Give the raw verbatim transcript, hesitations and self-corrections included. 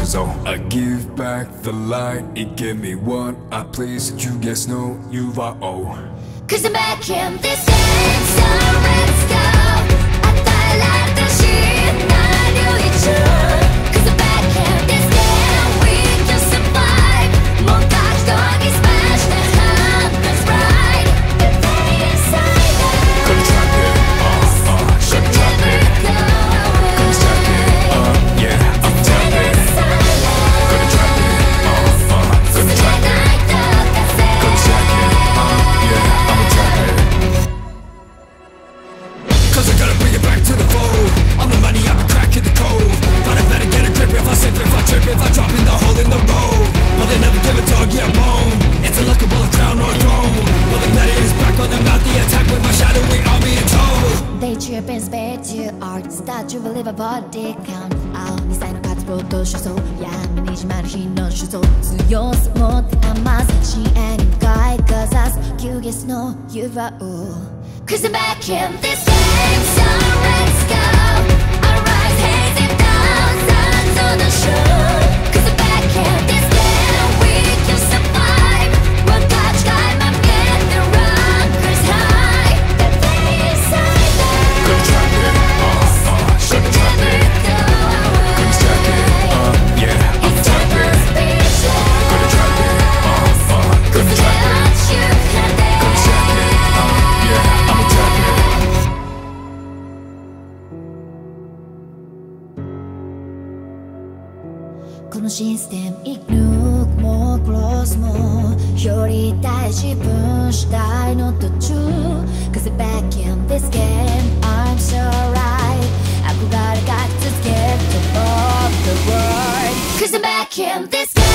So I give back the light, it gave me what I please. You guys know you are all. Cause I'm back in this game, so let's go. I thought like the shit, I knew it true. Cause I'm back in this game, we can survive. More touch, dog is smashed, the hunter's right. The day inside us. Gonna track it, uh, uh, gonna trap it. Gonna stack it, uh, yeah, I'm tapping. Gonna trap it, uh, uh, gonna trap it. Gonna stack it, uh, yeah, I'm tapping. Cause I gotta bring it back to the fold. I'm the money, I'm cracking the code. But I better get a grip if I slip, if I trip, if I drop in the hole in the road. Well, they never give a dog, yeah, bone. It's a lookable crown or throne. Well, the gladiator is back on the mouth, the attack with my shadowy army in tow. They trip and spare to art, start to believe a body count out. ミサイの活動と主張、闇に締まる日の主張。強さ持って余す、支援に向かいかざす、休日のユーフォー。Cause I'm back in this game, so let's go. I rise, hazy down, sun on the shore. Cause I'm back in this game, we can survive. One touch time, I'm getting rockers high. The day inside us. Gonna trap it, uh, uh, gonna trap it. Gonna stack it, uh, yeah, I'm tapping. Gonna trap it, uh, uh, gonna trap it. Gonna stack it, uh, yeah, I'm tapping. このシステム生き抜くもクロスもより大自分主体の途中 Cause I'm back in this game I'm so right 憧れが続ける Top of the world Cause I'm back in this game